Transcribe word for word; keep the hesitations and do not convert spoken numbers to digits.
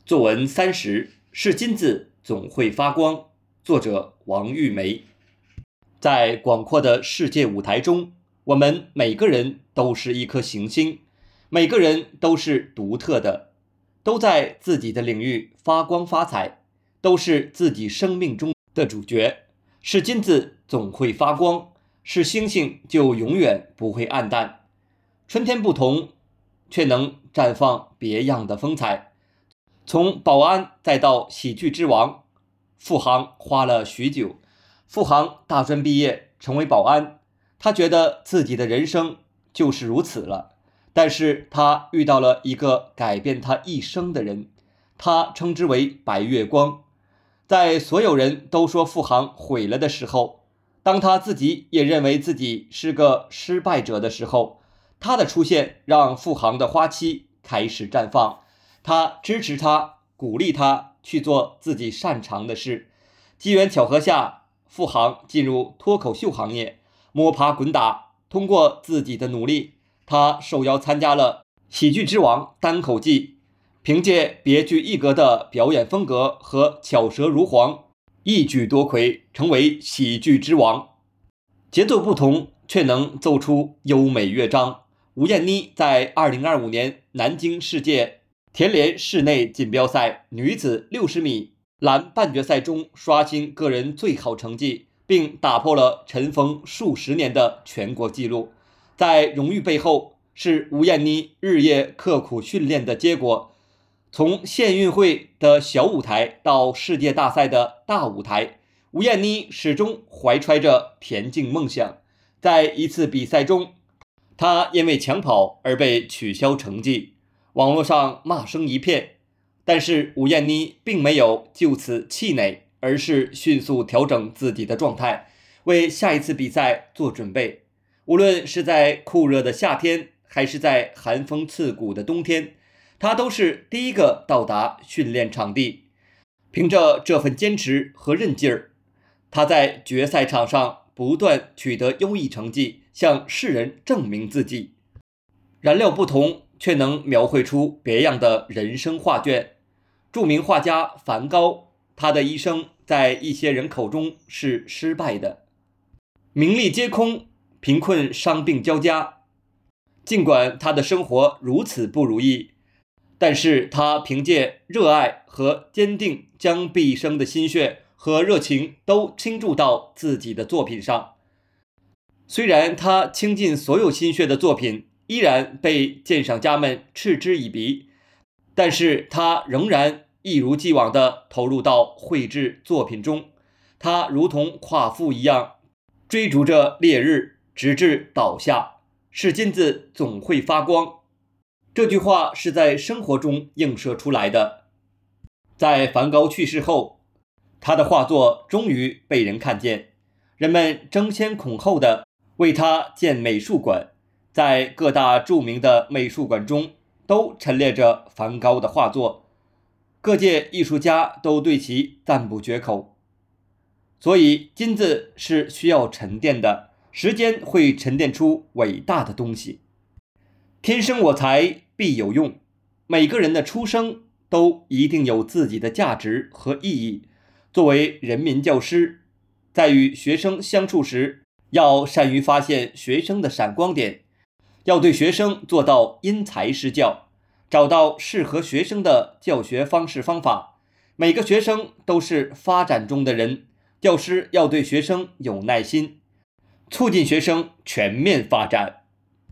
作文三十，是金子总会发光。作者王玉梅。在广阔的世界舞台中，我们每个人都是一颗行星，每个人都是独特的，都在自己的领域发光发彩，都是自己生命中的主角。是金子总会发光，是星星就永远不会暗淡。春天不同，却能绽放别样的风采。从保安再到喜剧之王，付航花了许久。付航大专毕业成为保安，他觉得自己的人生就是如此了。但是他遇到了一个改变他一生的人，他称之为白月光。在所有人都说付航毁了的时候，当他自己也认为自己是个失败者的时候，他的出现让付航的花期开始绽放。他支持他，鼓励他去做自己擅长的事。机缘巧合下，付航进入脱口秀行业，摸爬滚打，通过自己的努力，他受邀参加了喜剧之王单口季，凭借别具一格的表演风格和巧舌如簧，一举夺魁，成为喜剧之王。节奏不同，却能奏出优美乐章。吴艳妮在二零二五年南京世界田联室内锦标赛女子六十米栏半决赛中刷新个人最好成绩，并打破了尘封数十年的全国纪录。在荣誉背后，是吴艳妮日夜刻苦训练的结果。从县运会的小舞台到世界大赛的大舞台，吴艳妮始终怀揣着田径梦想。在一次比赛中，她因为抢跑而被取消成绩，网络上骂声一片。但是吴艳妮并没有就此气馁，而是迅速调整自己的状态，为下一次比赛做准备。无论是在酷热的夏天，还是在寒风刺骨的冬天，她都是第一个到达训练场地。凭着这份坚持和韧劲儿，她在决赛场上不断取得优异成绩，向世人证明自己。燃料不同，却能描绘出别样的人生画卷。著名画家梵高，他的一生在一些人口中是失败的，名利皆空，贫困伤病交加。尽管他的生活如此不如意，但是他凭借热爱和坚定，将毕生的心血和热情都倾注到自己的作品上。虽然他倾尽所有心血的作品依然被鉴赏家们嗤之以鼻，但是他仍然一如既往地投入到绘制作品中。他如同夸父一样，追逐着烈日，直至倒下。是金子总会发光，这句话是在生活中映射出来的。在梵高去世后，他的画作终于被人看见，人们争先恐后地为他建美术馆。在各大著名的美术馆中都陈列着梵高的画作，各界艺术家都对其赞不绝口。所以金子是需要沉淀的，时间会沉淀出伟大的东西。天生我材必有用，每个人的出生都一定有自己的价值和意义。作为人民教师，在与学生相处时，要善于发现学生的闪光点，要对学生做到因材施教，找到适合学生的教学方式方法。每个学生都是发展中的人，教师要对学生有耐心，促进学生全面发展。